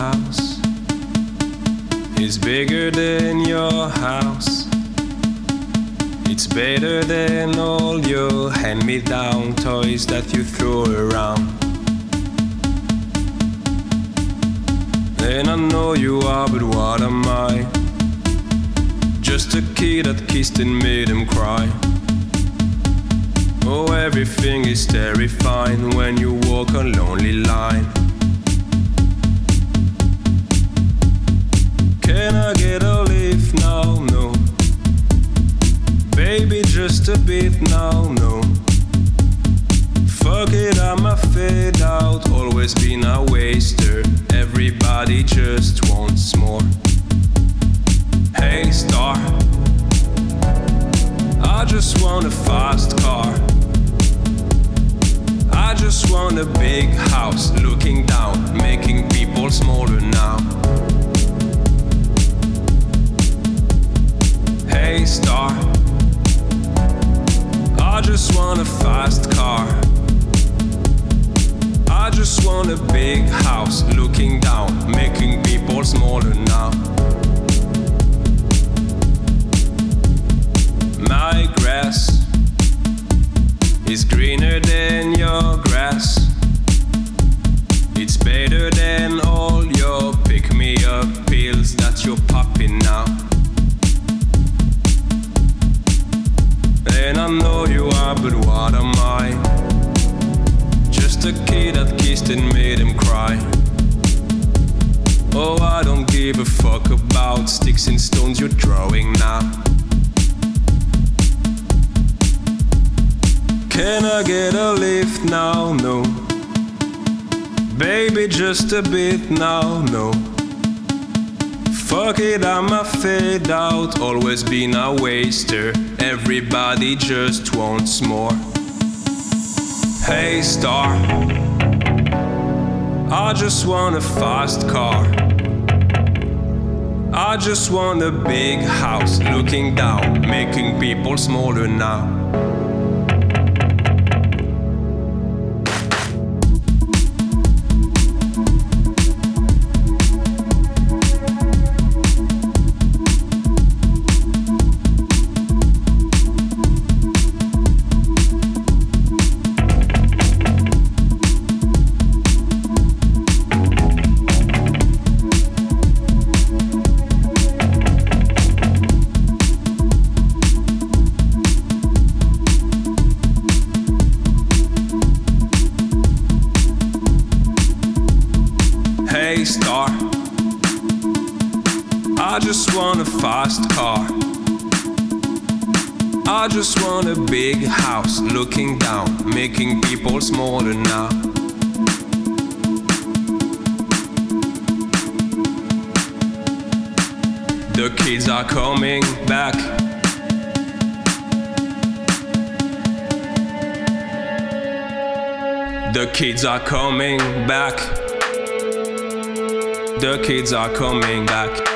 house is bigger than your house. It's better than all your hand-me-down toys that you throw around. And I know you are, but what am I? Just a kid that kissed and made him cry. Oh, everything is terrifying when you walk a lonely line. Can I get a lift now? No. Baby, just a bit now? No. Fuck it, I'm a fade out. Always been a waster. Everybody just wants more. Hey, star, I just want a fast car. I just want a big house looking down, making people smaller now. Hey, star, I just want a fast car. I just want a big house looking down, making people smaller now. My grass is greener than your grass. It's better than all your pick-me-up pills that you're popping now. And I know you are, but what am I? Just a kid that kissed and made him cry. Oh, I don't give a fuck about sticks and stones you're throwing now. Can I get a lift now? No. Baby, just a bit now? No. Fuck it, I'm a fade out. Always been a waster. Everybody just wants more. Hey, star, I just want a fast car. I just want a big house looking down, making people smaller now. Hey, star, I just want a fast car. I just want a big house looking down, making people smaller now. The kids are coming back. The kids are coming back. The kids are coming back.